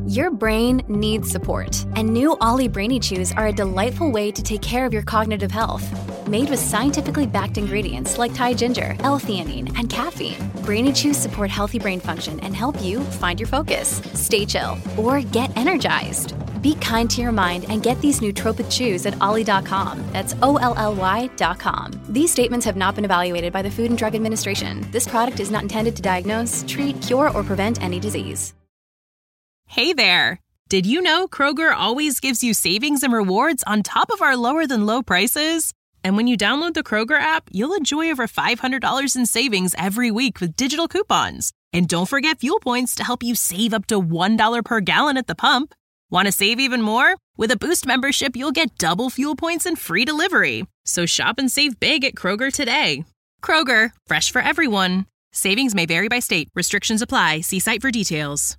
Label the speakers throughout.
Speaker 1: Your brain needs support, and new Ollie Brainy Chews are a delightful way to take care of your cognitive health. Made with scientifically backed ingredients like Thai ginger, L-theanine, and caffeine, Brainy Chews support healthy brain function and help you find your focus, stay chill, or get energized. Be kind to your mind and get these nootropic chews at ollie.com. That's OLLY.com. These statements have not been evaluated by the Food and Drug Administration. This product is not intended to diagnose, treat, cure, or prevent any disease.
Speaker 2: Hey there! Did you know Kroger always gives you savings and rewards on top of our lower-than-low prices? And when you download the Kroger app, you'll enjoy over $500 in savings every week with digital coupons. And don't forget fuel points to help you save up to $1 per gallon at the pump. Want to save even more? With a Boost membership, you'll get double fuel points and free delivery. So shop and save big at Kroger today. Kroger, fresh for everyone. Savings may vary by state. Restrictions apply. See site for details.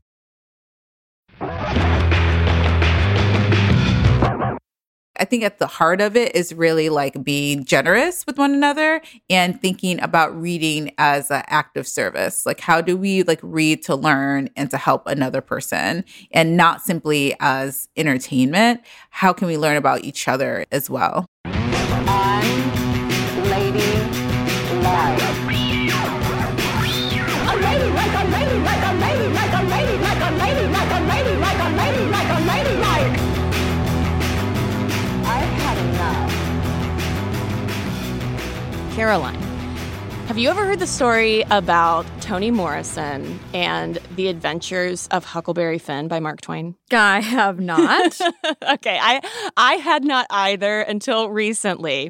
Speaker 3: I think at the heart of it is really like being generous with one another and thinking about reading as an act of service. Like, how do we like read to learn and to help another person, and not simply as entertainment? How can we learn about each other as well?
Speaker 4: Caroline, have you ever heard the story about Toni Morrison and the Adventures of Huckleberry Finn by Mark Twain?
Speaker 5: I have not.
Speaker 4: Okay, I had not either until recently.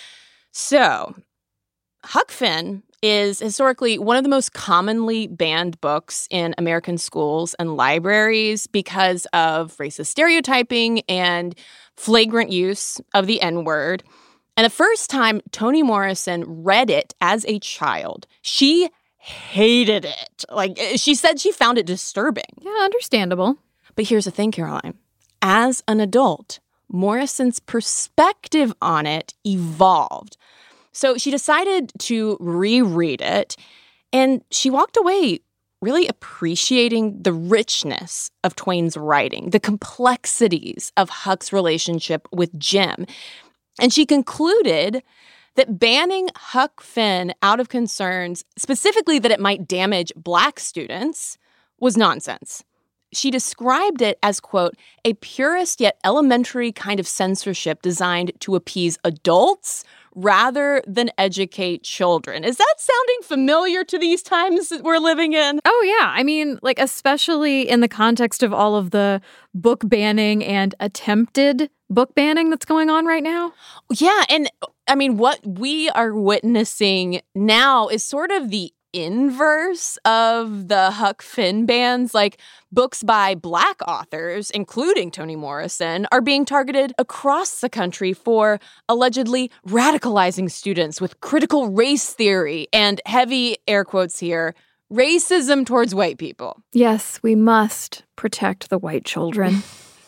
Speaker 4: So, Huck Finn is historically one of the most commonly banned books in American schools and libraries because of racist stereotyping and flagrant use of the N-word. And the first time Toni Morrison read it as a child, she hated it. Like, she said she found it disturbing.
Speaker 5: Yeah, understandable.
Speaker 4: But here's the thing, Caroline. As an adult, Morrison's perspective on it evolved. So she decided to reread it, and she walked away really appreciating the richness of Twain's writing, the complexities of Huck's relationship with Jim. And she concluded that banning Huck Finn out of concerns, specifically that it might damage Black students, was nonsense. She described it as, quote, a purist yet elementary kind of censorship designed to appease adults rather than educate children. Is that sounding familiar to these times that we're living in?
Speaker 5: Oh, yeah. I mean, like, especially in the context of all of the book banning and attempted book banning that's going on right now.
Speaker 4: Yeah. And I mean, what we are witnessing now is sort of the inverse of the Huck Finn bans. Like, books by Black authors, including Toni Morrison, are being targeted across the country for allegedly radicalizing students with critical race theory and, heavy air quotes here, racism towards white people.
Speaker 5: Yes, we must protect the white children.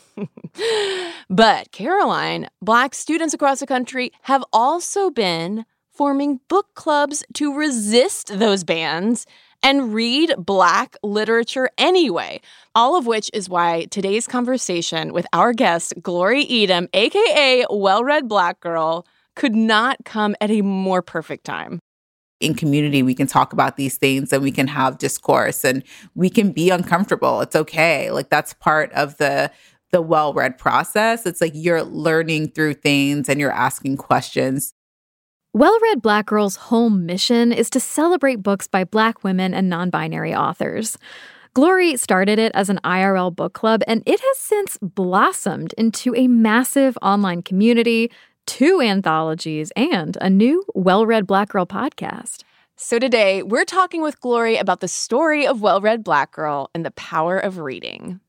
Speaker 4: But, Caroline, Black students across the country have also been forming book clubs to resist those bans and read Black literature anyway. All of which is why today's conversation with our guest, Glory Edim, a.k.a. Well-Read Black Girl, could not come at a more perfect time.
Speaker 3: In community, we can talk about these things and we can have discourse and we can be uncomfortable. It's okay. Like, that's part of the well-read process. It's like you're learning through things and you're asking questions.
Speaker 5: Well-Read Black Girl's whole mission is to celebrate books by Black women and non-binary authors. Glory started it as an IRL book club, and it has since blossomed into a massive online community, 2 anthologies, and a new Well-Read Black Girl podcast.
Speaker 4: So today, we're talking with Glory about the story of Well-Read Black Girl and the power of reading.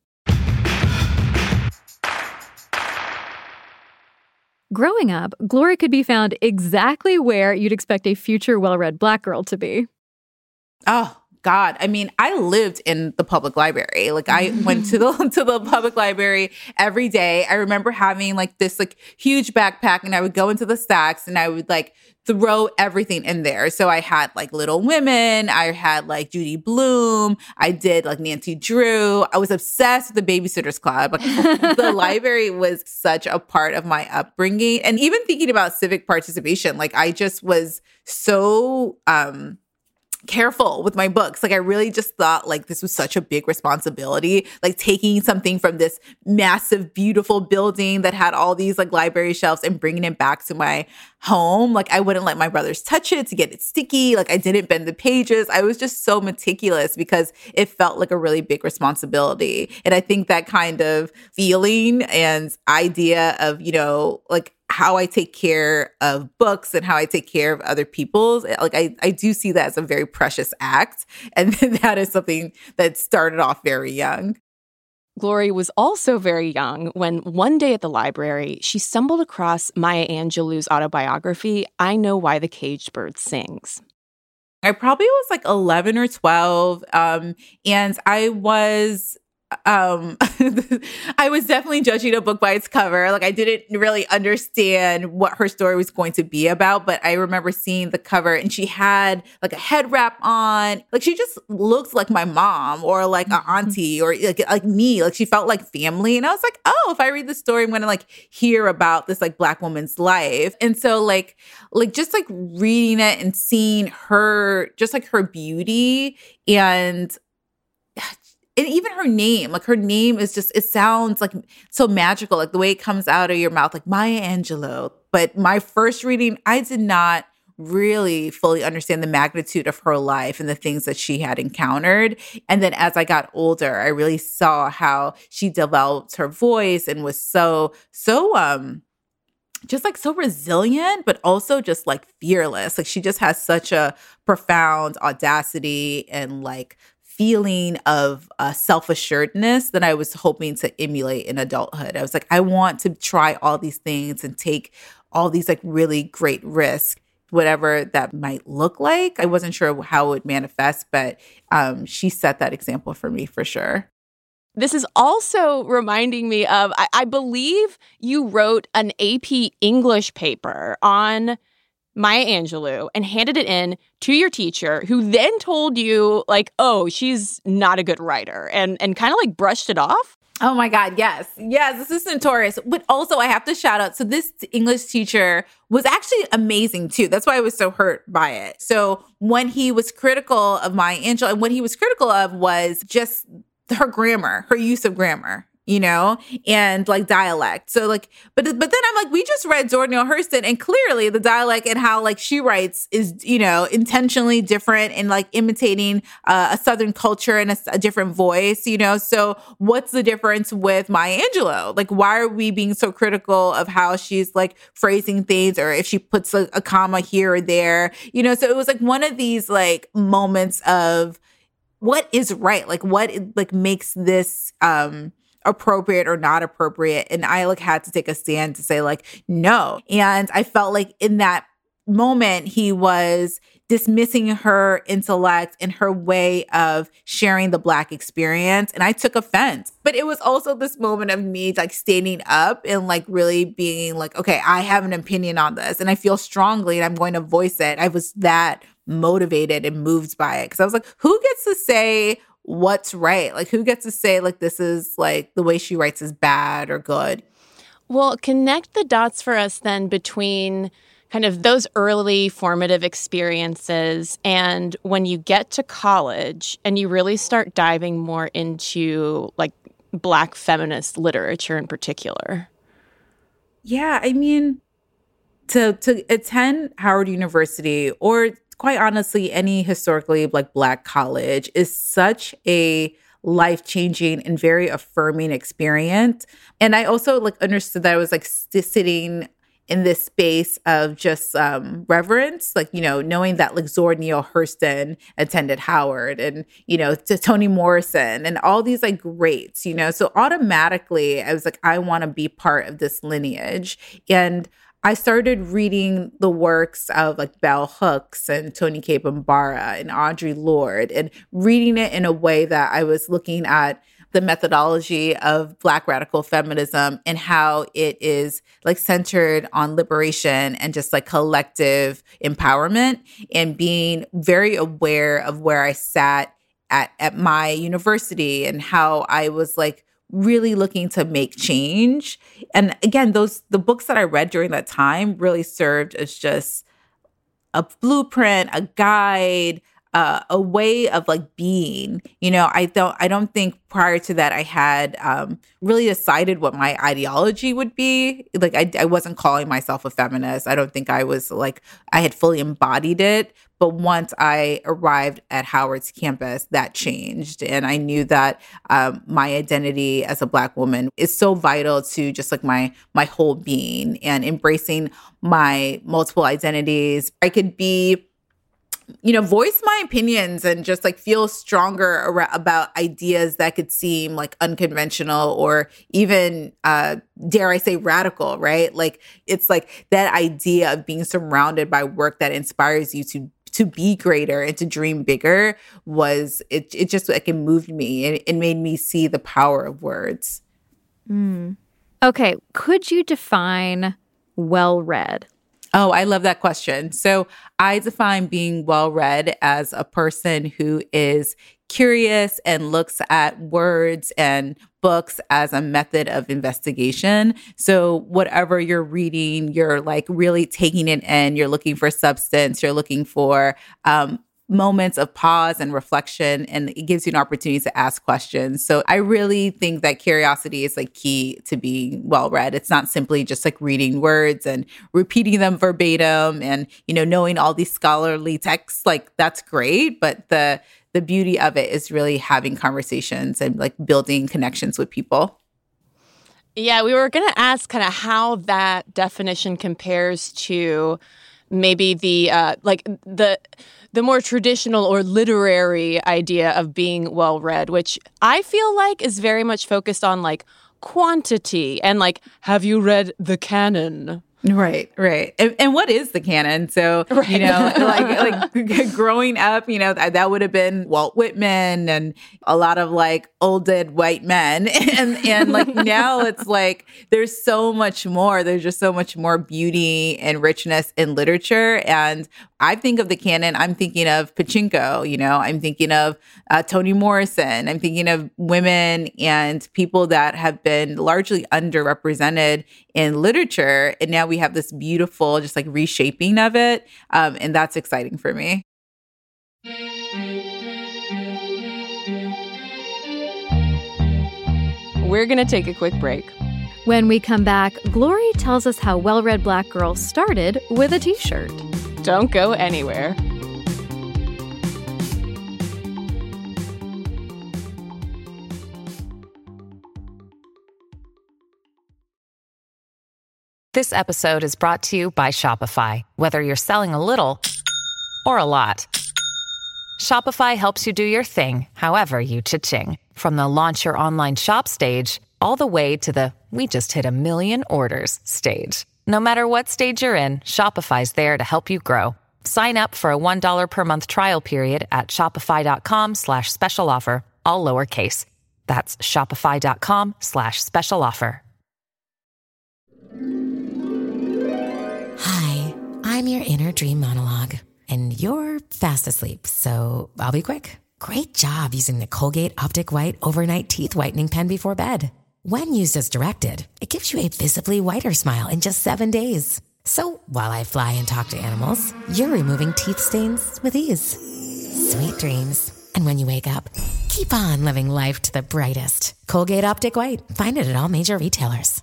Speaker 5: Growing up, Glory could be found exactly where you'd expect a future well-read Black girl to be.
Speaker 3: Oh, God. I mean, I lived in the public library. Like I went to the public library every day. I remember having like this like huge backpack, and I would go into the stacks and I would like throw everything in there. So I had like Little Women, I had like Judy Blume, I did like Nancy Drew. I was obsessed with the Babysitters Club. Like, the library was such a part of my upbringing. And even thinking about civic participation, like I just was so careful with my books. Like I really just thought like this was such a big responsibility, like taking something from this massive, beautiful building that had all these like library shelves and bringing it back to my home. Like I wouldn't let my brothers touch it to get it sticky. Like I didn't bend the pages. I was just so meticulous because it felt like a really big responsibility. And I think that kind of feeling and idea of, you know, like how I take care of books and how I take care of other people's, like I do see that as a very precious act. And that is something that started off very young.
Speaker 4: Glory was also very young when one day at the library, she stumbled across Maya Angelou's autobiography, I Know Why the Caged Bird Sings.
Speaker 3: I probably was like 11 or 12. And I was I was definitely judging a book by its cover. Like I didn't really understand what her story was going to be about, but I remember seeing the cover and she had like a head wrap on. Like she just looked like my mom or like an auntie or like me. Like she felt like family. And I was like, oh, if I read this story, I'm going to like hear about this like Black woman's life. And so like just like reading it and seeing her, just like her beauty and even her name, like her name is just, it sounds like so magical, like the way it comes out of your mouth, like Maya Angelou. But my first reading, I did not really fully understand the magnitude of her life and the things that she had encountered. And then as I got older, I really saw how she developed her voice and was so just like so resilient, but also just like fearless. Like she just has such a profound audacity and like feeling of self-assuredness that I was hoping to emulate in adulthood. I was like, I want to try all these things and take all these like really great risks, whatever that might look like. I wasn't sure how it would manifest, but she set that example for me for sure.
Speaker 4: This is also reminding me of, I believe you wrote an AP English paper on Maya Angelou and handed it in to your teacher, who then told you like, oh, she's not a good writer and kind of like brushed it off.
Speaker 3: Oh my God, yes. Yes, this is notorious. But also I have to shout out. So this English teacher was actually amazing too. That's why I was so hurt by it. So when he was critical of Maya Angelou, and what he was critical of was just her grammar, her use of grammar, you know, and like dialect. So like, but then I'm like, we just read Zora Neale Hurston, and clearly the dialect and how like she writes is, you know, intentionally different and like imitating a Southern culture and a different voice, you know. So what's the difference with Maya Angelou? Like, why are we being so critical of how she's like phrasing things, or if she puts a comma here or there, you know? So it was like one of these like moments of what is right, like what like makes this appropriate or not appropriate. And I like had to take a stand to say like, no. And I felt like in that moment, he was dismissing her intellect and her way of sharing the Black experience. And I took offense. But it was also this moment of me like standing up and like really being like, okay, I have an opinion on this and I feel strongly and I'm going to voice it. I was that motivated and moved by it. Because I was like, who gets to say what's right? Like, who gets to say like this is like the way she writes is bad or good?
Speaker 4: Well, connect the dots for us then between kind of those early formative experiences and when you get to college and you really start diving more into like Black feminist literature in particular.
Speaker 3: Yeah, I mean, to attend Howard University, or quite honestly, any historically like Black college, is such a life-changing and very affirming experience. And I also like understood that I was like sitting in this space of just reverence, like, you know, knowing that like Zora Neale Hurston attended Howard, and, you know, to Toni Morrison and all these like greats, you know. So automatically I was like, I want to be part of this lineage. And I started reading the works of like Bell Hooks and Toni Cade Bambara and Audre Lorde, and reading it in a way that I was looking at the methodology of Black radical feminism and how it is like centered on liberation and just like collective empowerment, and being very aware of where I sat at my university and how I was like really looking to make change. And again, the books that I read during that time really served as just a blueprint, a guide, a way of like being. I don't think prior to that I had really decided what my ideology would be. Like I wasn't calling myself a feminist. I don't think I was like, I had fully embodied it. But once I arrived at Howard's campus, that changed. And I knew that my identity as a Black woman is so vital to just like my whole being, and embracing my multiple identities. I could be, voice my opinions and just like feel stronger about ideas that could seem like unconventional or even, dare I say, radical, right? Like it's like that idea of being surrounded by work that inspires you to be greater and to dream bigger was, it just like it moved me. It made me see the power of words.
Speaker 5: Okay. Could you define well-read?
Speaker 3: Oh, I love that question. So I define being well-read as a person who is curious and looks at words and books as a method of investigation. So whatever you're reading, you're like really taking it in. You're looking for substance. You're looking for moments of pause and reflection, and it gives you an opportunity to ask questions. So I really think that curiosity is like key to being well-read. It's not simply just like reading words and repeating them verbatim and, knowing all these scholarly texts. Like that's great, but the beauty of it is really having conversations and like building connections with people.
Speaker 4: Yeah, we were going to ask kind of how that definition compares to maybe the more traditional or literary idea of being well-read, which I feel like is very much focused on like quantity and like, have you read the canon?
Speaker 3: Right. And what is the canon? So,
Speaker 4: right.
Speaker 3: like growing up, that would have been Walt Whitman and a lot of like old dead white men. And like now it's like there's so much more. There's just so much more beauty and richness in literature. And I think of the canon, I'm thinking of Pachinko, I'm thinking of Toni Morrison. I'm thinking of women and people that have been largely underrepresented in literature. And now we have this beautiful, just like reshaping of it. And that's exciting for me.
Speaker 4: We're going to take a quick break.
Speaker 5: When we come back, Glory tells us how well-read Black girls started with a t-shirt.
Speaker 4: Don't go anywhere.
Speaker 6: This episode is brought to you by Shopify. Whether you're selling a little or a lot, Shopify helps you do your thing, however you cha-ching. From the launch your online shop stage, all the way to the we just hit 1 million orders stage. No matter what stage you're in, Shopify's there to help you grow. Sign up for a $1 per month trial period at shopify.com/special offer, all lowercase. That's shopify.com/special offer.
Speaker 7: Hi, I'm your inner dream monologue, and you're fast asleep, so I'll be quick. Great job using the Colgate Optic White Overnight Teeth Whitening Pen before bed. When used as directed, it gives you a visibly whiter smile in just 7 days. So while I fly and talk to animals, you're removing teeth stains with ease. Sweet dreams. And when you wake up, keep on living life to the brightest. Colgate Optic White. Find it at all major retailers.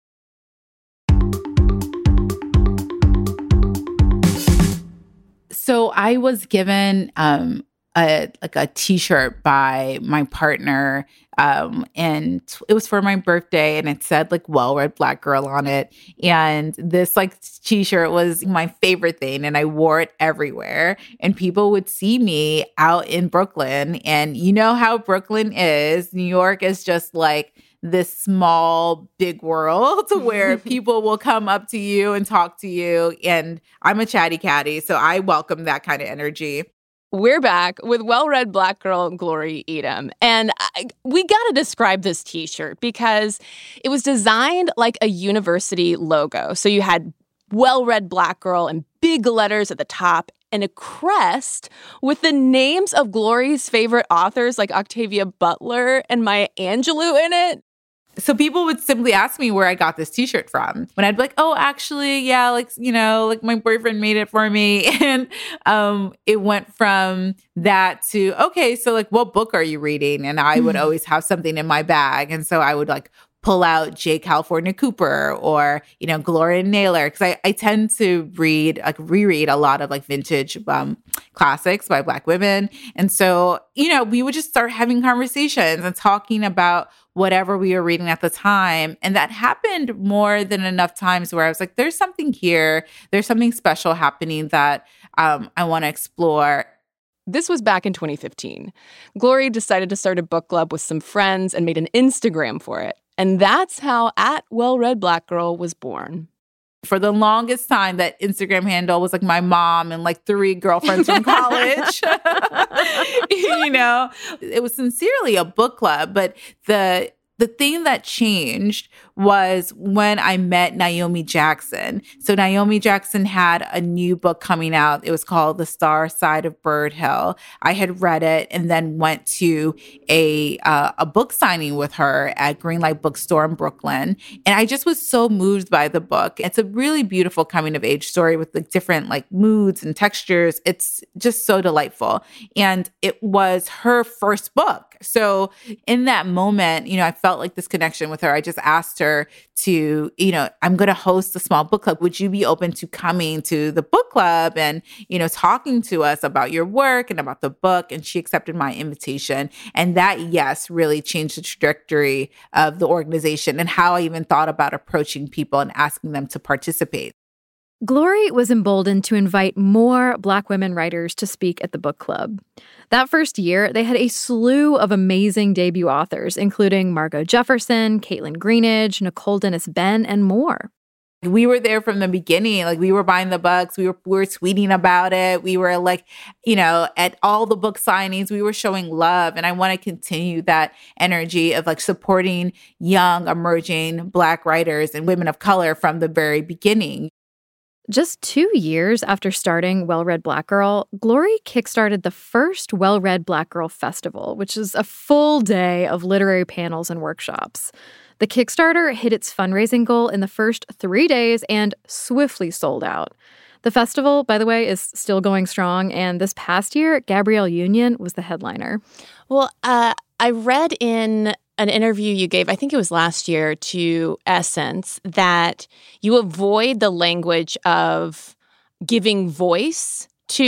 Speaker 3: So I was given a t-shirt by my partner, and it was for my birthday, and it said like well-read Black girl on it. And this like t-shirt was my favorite thing, and I wore it everywhere. And people would see me out in Brooklyn, and you know how Brooklyn is. New York is just like this small, big world where people will come up to you and talk to you. And I'm a chatty catty, so I welcome that kind of energy.
Speaker 4: We're back with well-read Black girl Glory Edim. And we got to describe this T-shirt because it was designed like a university logo. So you had well-read Black girl in big letters at the top and a crest with the names of Glory's favorite authors like Octavia Butler and Maya Angelou in it.
Speaker 3: So people would simply ask me where I got this T-shirt from. When I'd be like, oh, actually, yeah, like, you know, like my boyfriend made it for me. And it went from that to, okay, so like, what book are you reading? And I would always have something in my bag. And so I would like pull out J. California Cooper or, you know, Gloria Naylor. Because I tend to reread a lot of like vintage classics by Black women. And so, you know, we would just start having conversations and talking about whatever we were reading at the time. And that happened more than enough times where I was like, there's something here. There's something special happening that I want to explore.
Speaker 4: This was back in 2015. Glory decided to start a book club with some friends and made an Instagram for it. And that's how @WellReadBlackGirl was born.
Speaker 3: For the longest time, that Instagram handle was like my mom and like 3 girlfriends from college. You know, it was sincerely a book club. But the thing that changed was when I met Naomi Jackson. So Naomi Jackson had a new book coming out. It was called The Star Side of Bird Hill. I had read it and then went to a book signing with her at Greenlight Bookstore in Brooklyn. And I just was so moved by the book. It's a really beautiful coming of age story with like different like moods and textures. It's just so delightful. And it was her first book. So in that moment, you know, I felt like this connection with her. I just asked her to, you know, I'm going to host a small book club. Would you be open to coming to the book club and, you know, talking to us about your work and about the book? And she accepted my invitation. And that, yes, really changed the trajectory of the organization and how I even thought about approaching people and asking them to participate.
Speaker 5: Glory was emboldened to invite more Black women writers to speak at the book club. That first year, they had a slew of amazing debut authors, including Margot Jefferson, Caitlin Greenidge, Nicole Dennis Benn, and more.
Speaker 3: We were there from the beginning. Like, we were buying the books. We were tweeting about it. We were like, you know, at all the book signings, we were showing love. And I want to continue that energy of like supporting young, emerging Black writers and women of color from the very beginning.
Speaker 5: Just 2 years after starting Well-Read Black Girl, Glory kickstarted the first Well-Read Black Girl Festival, which is a full day of literary panels and workshops. The Kickstarter hit its fundraising goal in the first 3 days and swiftly sold out. The festival, by the way, is still going strong, and this past year, Gabrielle Union was the headliner.
Speaker 4: Well, I read in an interview you gave, I think it was last year, to Essence, that you avoid the language of giving voice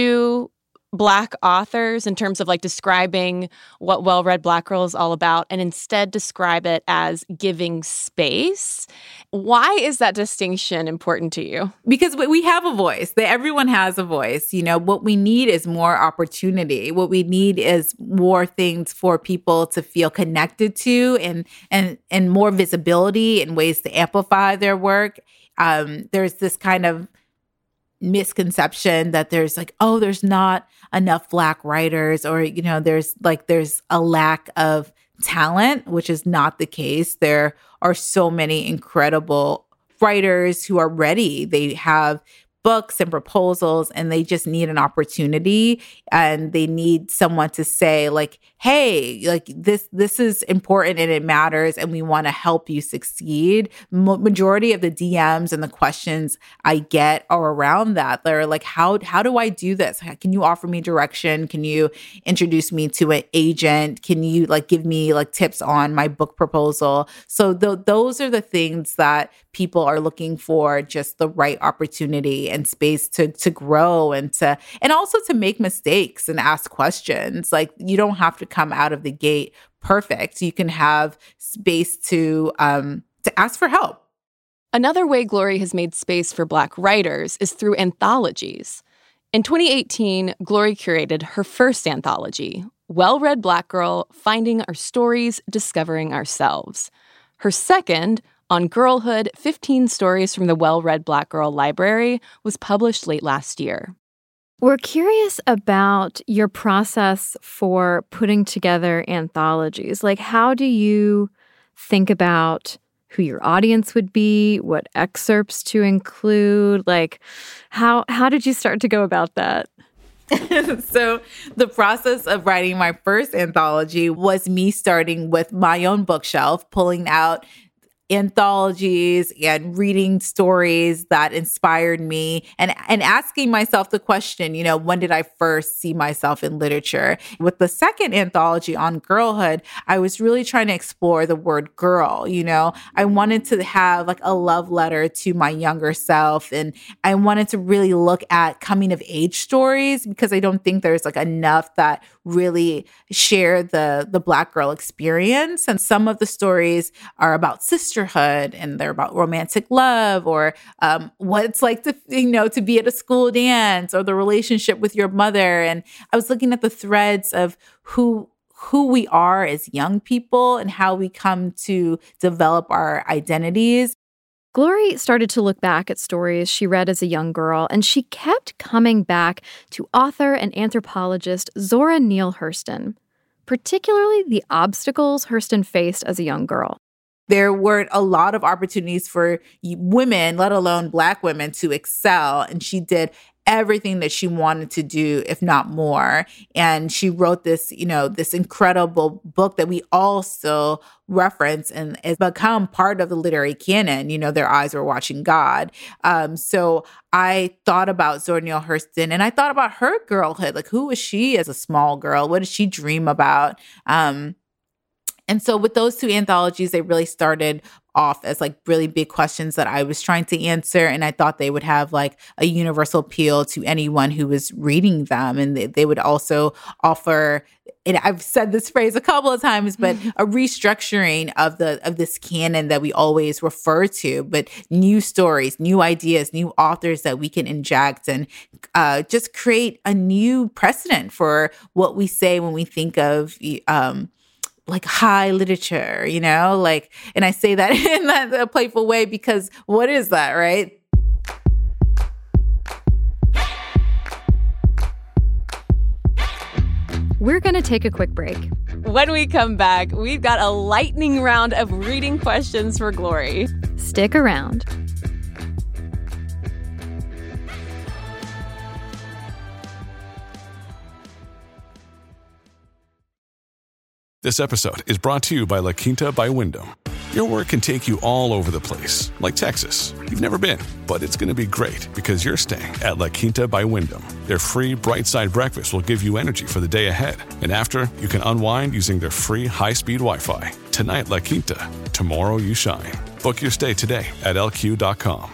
Speaker 4: to Black authors in terms of like describing what Well-Read Black Girl is all about and instead describe it as giving space. Why is that distinction important to you?
Speaker 3: Because we have a voice. Everyone has a voice. You know, what we need is more opportunity. What we need is more things for people to feel connected to and more visibility and ways to amplify their work. There's this kind of misconception that there's like, oh, there's not enough Black writers, or, you know, there's a lack of talent, which is not the case. There are so many incredible writers who are ready. They have books and proposals, and they just need an opportunity, and they need someone to say like, hey, like this is important and it matters, and we want to help you succeed. Majority of the DMs and the questions I get are around that. They're like, how do I do this? Can you offer me direction? Can you introduce me to an agent? Can you like give me like tips on my book proposal? So those are the things that people are looking for, just the right opportunity and space to grow and also to make mistakes and ask questions. Like, you don't have to come out of the gate perfect. You can have space to ask for help.
Speaker 4: Another way Glory has made space for Black writers is through anthologies. In 2018, Glory curated her first anthology, Well-Read Black Girl: Finding Our Stories, Discovering Ourselves. Her second, on girlhood, 15 Stories from the Well-Read Black Girl Library, was published late last year.
Speaker 5: We're curious about your process for putting together anthologies. Like, how do you think about who your audience would be, what excerpts to include? Like, how did you start to go about that?
Speaker 3: So the process of writing my first anthology was me starting with my own bookshelf, pulling out anthologies and reading stories that inspired me and asking myself the question, when did I first see myself in literature? With the second anthology on girlhood, I was really trying to explore the word girl. I wanted to have like a love letter to my younger self. And I wanted to really look at coming of age stories because I don't think there's like enough that really share the Black girl experience. And some of the stories are about sisterhood and they're about romantic love or what it's like to be at a school dance or the relationship with your mother. And I was looking at the threads of who we are as young people and how we come to develop our identities.
Speaker 5: Glory started to look back at stories she read as a young girl, and she kept coming back to author and anthropologist Zora Neale Hurston, particularly the obstacles Hurston faced as a young girl.
Speaker 3: There weren't a lot of opportunities for women, let alone Black women, to excel. And she did everything that she wanted to do, if not more. And she wrote this, this incredible book that we all still reference and has become part of the literary canon. Their eyes were watching God. So I thought about Zora Neale Hurston and I thought about her girlhood. Like, who was she as a small girl? What did she dream about? And so with those two anthologies, they really started off as like really big questions that I was trying to answer. And I thought they would have like a universal appeal to anyone who was reading them. And they would also offer, and I've said this phrase a couple of times, but a restructuring of this canon that we always refer to, but new stories, new ideas, new authors that we can inject and just create a new precedent for what we say when we think of like high literature, and I say that in that playful way because what is that, right?
Speaker 5: We're going to take a quick break.
Speaker 4: When we come back, we've got a lightning round of reading questions for Glory.
Speaker 5: Stick around.
Speaker 8: This episode is brought to you by La Quinta by Wyndham. Your work can take you all over the place, like Texas. You've never been, but it's going to be great because you're staying at La Quinta by Wyndham. Their free Bright Side breakfast will give you energy for the day ahead. And after, you can unwind using their free high-speed Wi-Fi. Tonight, La Quinta. Tomorrow, you shine. Book your stay today at LQ.com.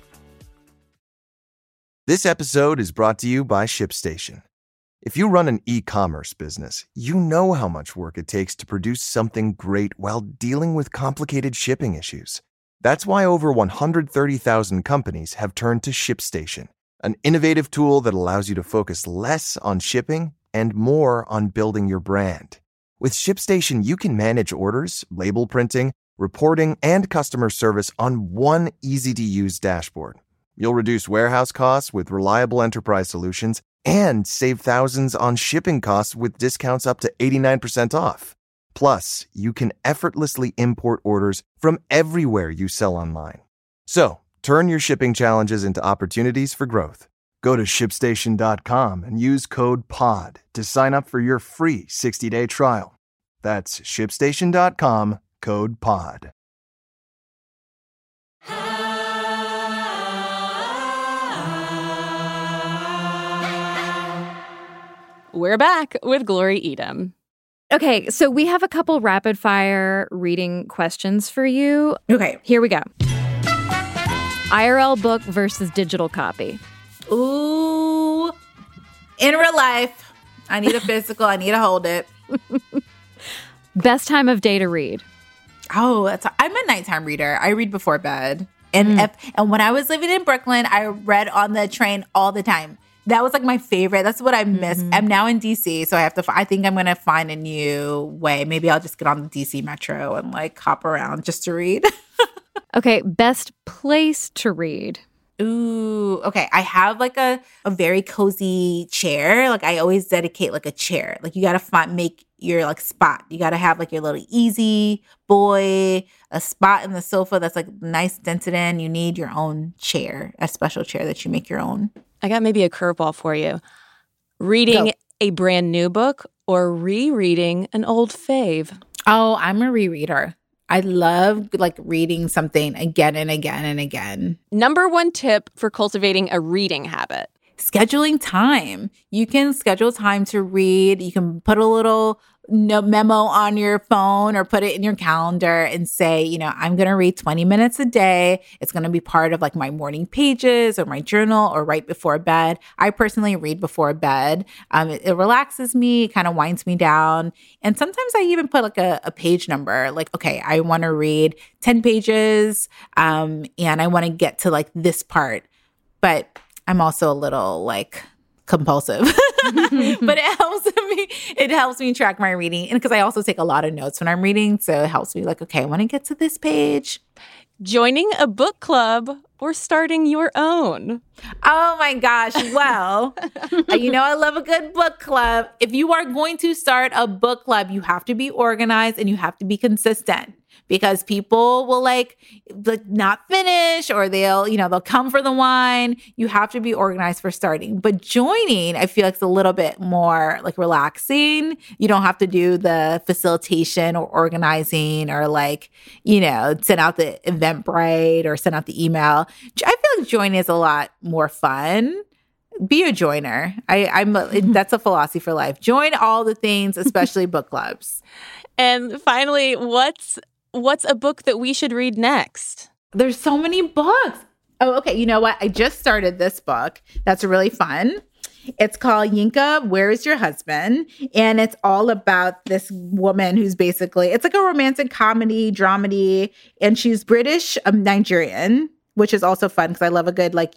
Speaker 9: This episode is brought to you by ShipStation. If you run an e-commerce business, you know how much work it takes to produce something great while dealing with complicated shipping issues. That's why over 130,000 companies have turned to ShipStation, an innovative tool that allows you to focus less on shipping and more on building your brand. With ShipStation, you can manage orders, label printing, reporting, and customer service on one easy-to-use dashboard. You'll reduce warehouse costs with reliable enterprise solutions and save thousands on shipping costs with discounts up to 89% off. Plus, you can effortlessly import orders from everywhere you sell online. So, turn your shipping challenges into opportunities for growth. Go to ShipStation.com and use code POD to sign up for your free 60-day trial. That's ShipStation.com, code POD.
Speaker 4: We're back with Glory Edim.
Speaker 5: Okay, so we have a couple rapid fire reading questions for you.
Speaker 3: Okay.
Speaker 5: Here we go. IRL book versus digital copy.
Speaker 3: Ooh. In real life, I need a physical. I need to hold it.
Speaker 5: Best time of day to read.
Speaker 3: Oh, I'm a nighttime reader. I read before bed. And when I was living in Brooklyn, I read on the train all the time. That was like my favorite. That's what I miss. I'm now in DC, so I think I'm going to find a new way. Maybe I'll just get on the DC Metro and like hop around just to read.
Speaker 5: Okay, best place to read.
Speaker 3: Ooh, okay. I have like a very cozy chair. Like I always dedicate like a chair. Like you got to make your like spot. You got to have like your little easy boy, a spot in the sofa that's like nice dented in. You need your own chair, a special chair that you make your own.
Speaker 4: I got maybe a curveball for you. Reading a brand new book or rereading an old fave?
Speaker 3: Oh, I'm a rereader. I love like reading something again and again and again.
Speaker 4: Number one tip for cultivating a reading habit.
Speaker 3: Scheduling time. You can schedule time to read. You can put a little memo on your phone or put it in your calendar and say, you know, I'm going to read 20 minutes a day. It's going to be part of like my morning pages or my journal or right before bed. I personally read before bed. It relaxes me, kind of winds me down. And sometimes I even put like a page number, like, okay, I want to read 10 pages and I want to get to like this part. But I'm also a little like compulsive, but it helps me track my reading. And because I also take a lot of notes when I'm reading. So it helps me like, okay, I want to get to this page.
Speaker 4: Joining a book club or starting your own?
Speaker 3: Oh my gosh. Well, you know, I love a good book club. If you are going to start a book club, you have to be organized and you have to be consistent. Because people will like not finish or they'll come for the wine. You have to be organized for starting. But joining, I feel like it's a little bit more like relaxing. You don't have to do the facilitation or organizing or like, you know, send out the Eventbrite or send out the email. I feel like joining is a lot more fun. Be a joiner. That's a philosophy for life. Join all the things, especially book clubs.
Speaker 4: And finally, what's a book that we should read next?
Speaker 3: There's so many books. Oh, okay. You know what? I just started this book. That's really fun. It's called Yinka, Where Is Your Husband? And it's all about this woman who's basically, it's like a romantic comedy, dramedy, and she's British, Nigerian, which is also fun because I love a good like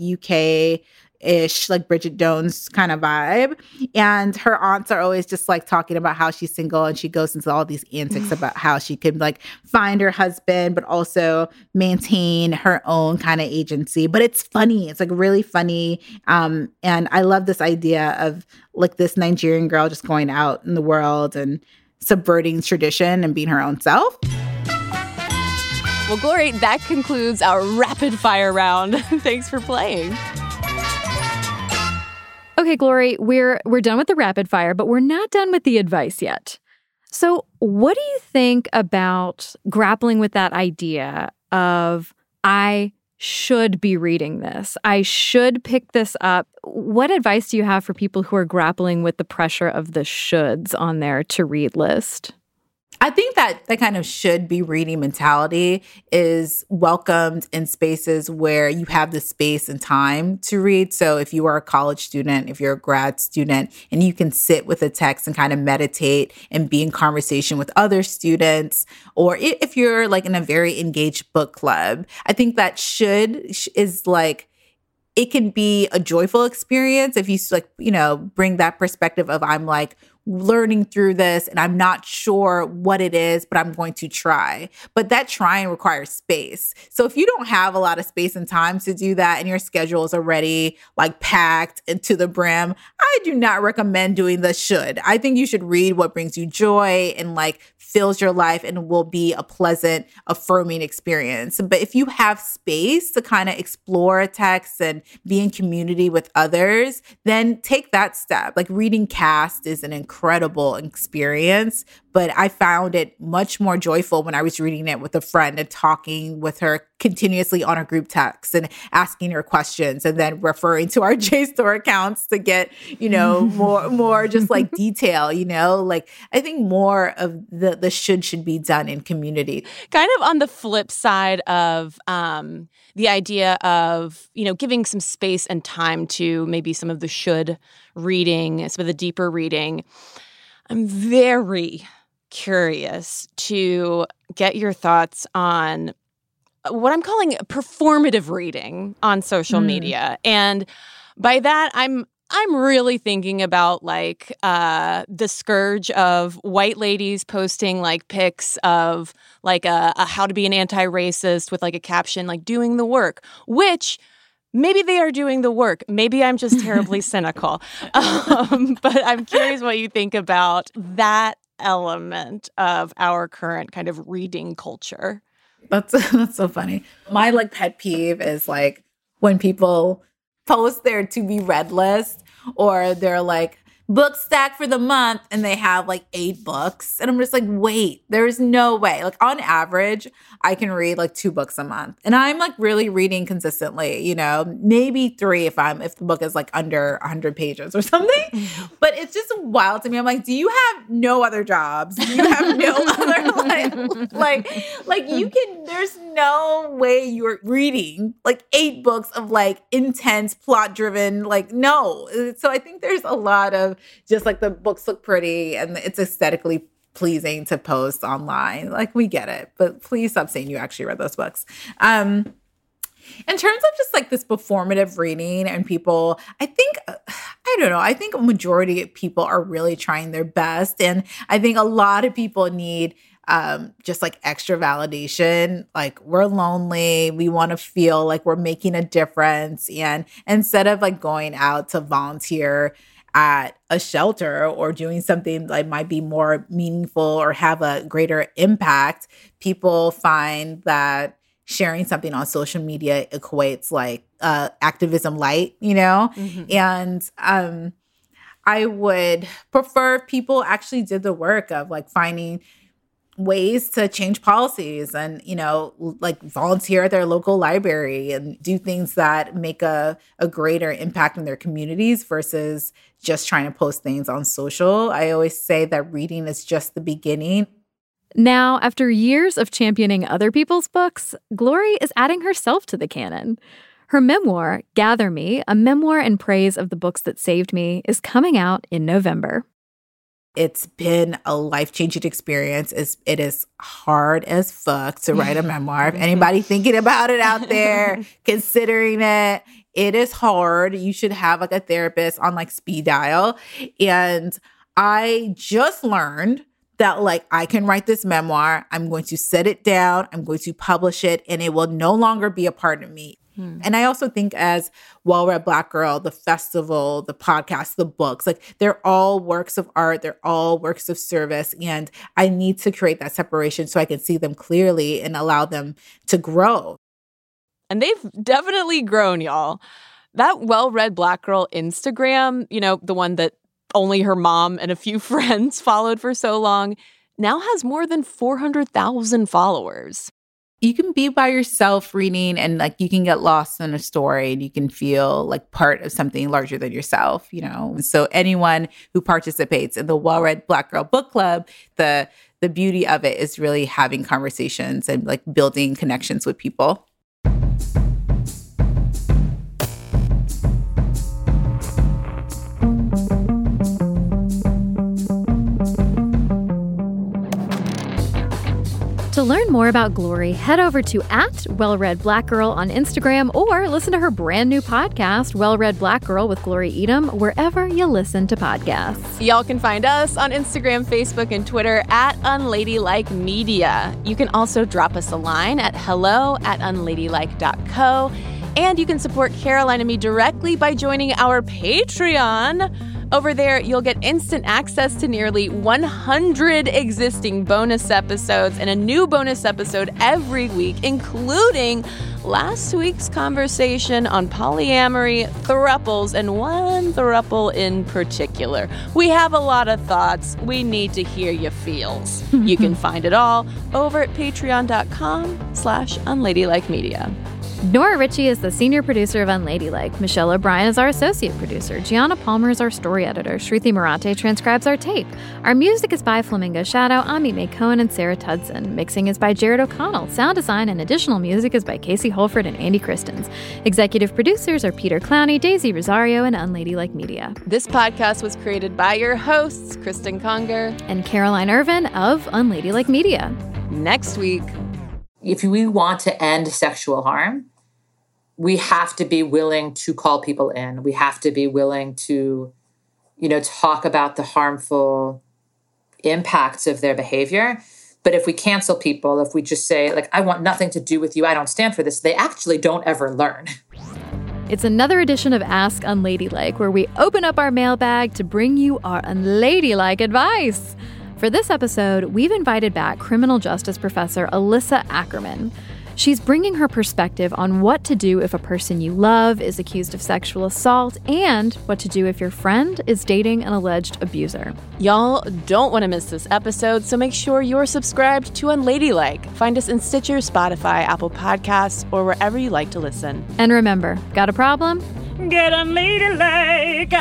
Speaker 3: UK-ish, like Bridget Jones kind of vibe. And her aunts are always just like talking about how she's single and she goes into all these antics about how she could like find her husband, but also maintain her own kind of agency. But it's funny. It's like really funny. And I love this idea of like this Nigerian girl just going out in the world and subverting tradition and being her own self.
Speaker 4: Well, Glory, that concludes our rapid fire round. Thanks for playing.
Speaker 5: Okay, Glory, we're done with the rapid fire, but we're not done with the advice yet. So what do you think about grappling with that idea of I should be reading this? I should pick this up. What advice do you have for people who are grappling with the pressure of the shoulds on their to-read list?
Speaker 3: I think that kind of should be reading mentality is welcomed in spaces where you have the space and time to read. So if you are a college student, if you're a grad student, and you can sit with a text and kind of meditate and be in conversation with other students, or if you're like in a very engaged book club, I think that is like, it can be a joyful experience if you like, you know, bring that perspective of I'm like learning through this and I'm not sure what it is, but I'm going to try. But that trying requires space. So if you don't have a lot of space and time to do that and your schedule is already like packed and to the brim, I do not recommend doing the should. I think you should read what brings you joy and like fills your life and will be a pleasant, affirming experience. But if you have space to kind of explore a text and be in community with others, then take that step. Like reading Caste is an incredible experience, but I found it much more joyful when I was reading it with a friend and talking with her continuously on a group text and asking her questions and then referring to our JSTOR accounts to get, you know, more just like detail, you know, like I think more of the should be done in community.
Speaker 4: Kind of on the flip side of the idea of, you know, giving some space and time to maybe some of the should reading, some of the deeper reading. I'm very curious to get your thoughts on what I'm calling performative reading on social media. And by that, I'm I'm really thinking about like the scourge of white ladies posting like pics of like a how to be an anti-racist with like a caption like doing the work, which maybe they are doing the work. Maybe I'm just terribly cynical. But I'm curious what you think about that element of our current kind of reading culture.
Speaker 3: That's so funny. My like pet peeve is like when people post their to be read list, or they're like book stack for the month and they have like 8 books. And I'm just like, wait, there's no way. Like on average, I can read like 2 books a month. And I'm like really reading consistently, you know, maybe 3 if the book is like under 100 pages or something. But it's just wild to me. I'm like, do you have no other jobs? Do you have no other like you can, there's no way you're reading like 8 books of like intense plot driven, like no. So I think there's a lot of just like the books look pretty and it's aesthetically pleasing to post online. Like we get it, but please stop saying you actually read those books. In terms of just like this performative reading and people, I think a majority of people are really trying their best. And I think a lot of people need just like extra validation. Like we're lonely. We want to feel like we're making a difference. And instead of like going out to volunteer at a shelter or doing something that might be more meaningful or have a greater impact, people find that sharing something on social media equates like activism light, you know? Mm-hmm. And I would prefer if people actually did the work of like finding ways to change policies and, you know, like volunteer at their local library and do things that make a greater impact in their communities versus just trying to post things on social. I always say that reading is just the beginning.
Speaker 5: Now, after years of championing other people's books, Glory is adding herself to the canon. Her memoir, Gather Me, a memoir in praise of the books that saved me, is coming out in November.
Speaker 3: It's been a life-changing experience. It is hard as fuck to write a memoir. If anybody thinking about it out there, considering it, it is hard. You should have like a therapist on like speed dial. And I just learned that like I can write this memoir. I'm going to set it down. I'm going to publish it, and it will no longer be a part of me. And I also think as Well-Read Black Girl, the festival, the podcast, the books, like they're all works of art. They're all works of service. And I need to create that separation so I can see them clearly and allow them to grow.
Speaker 4: And they've definitely grown, y'all. That Well-Read Black Girl Instagram, you know, the one that only her mom and a few friends followed for so long, now has more than 400,000 followers.
Speaker 3: You can be by yourself reading and like you can get lost in a story and you can feel like part of something larger than yourself, you know? And so anyone who participates in the Well-Read Black Girl Book Club, the beauty of it is really having conversations and like building connections with people.
Speaker 5: To learn more about Glory, head over to @WellReadBlackGirl on Instagram or listen to her brand new podcast, Well-Read Black Girl with Glory Edom, wherever you listen to podcasts.
Speaker 4: Y'all can find us on Instagram, Facebook, and Twitter @UnladylikeMedia. You can also drop us a line at hello@unladylike.co. And you can support Caroline and me directly by joining our Patreon. Over there, you'll get instant access to nearly 100 existing bonus episodes and a new bonus episode every week, including last week's conversation on polyamory, throuples, and one throuple in particular. We have a lot of thoughts. We need to hear your feels. You can find it all over at patreon.com/unladylikemedia.
Speaker 5: Nora Ritchie is the senior producer of Unladylike. Michelle O'Brien is our associate producer. Gianna Palmer is our story editor. Shruti Marate transcribes our tape. Our music is by Flamingo Shadow, Ami Mae Cohen, and Sarah Tudson. Mixing is by Jared O'Connell. Sound design and additional music is by Casey Holford and Andy Christens. Executive producers are Peter Clowney, Daisy Rosario, and Unladylike Media.
Speaker 4: This podcast was created by your hosts, Kristen Conger
Speaker 5: and Caroline Irvin of Unladylike Media.
Speaker 4: Next week,
Speaker 10: if we want to end sexual harm, we have to be willing to call people in. We have to be willing to, talk about the harmful impacts of their behavior. But if we cancel people, if we just say, like, I want nothing to do with you, I don't stand for this, they actually don't ever learn.
Speaker 5: It's another edition of Ask Unladylike, where we open up our mailbag to bring you our unladylike advice. For this episode, we've invited back criminal justice professor Alyssa Ackerman. She's bringing her perspective on what to do if a person you love is accused of sexual assault and what to do if your friend is dating an alleged abuser.
Speaker 4: Y'all don't want to miss this episode, so make sure you're subscribed to Unladylike. Find us in Stitcher, Spotify, Apple Podcasts, or wherever you like to listen.
Speaker 5: And remember, got a problem?
Speaker 4: Get unladylike!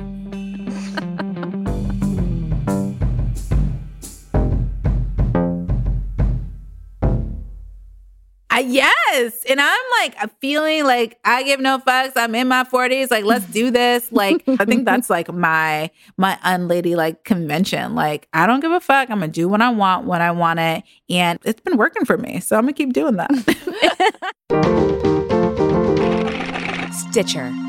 Speaker 3: Yes. And I'm feeling like I give no fucks. I'm in my 40s. Like, let's do this. Like, I think that's like my unladylike convention. Like, I don't give a fuck. I'm going to do what I want when I want it. And it's been working for me. So I'm going to keep doing that.
Speaker 11: Stitcher.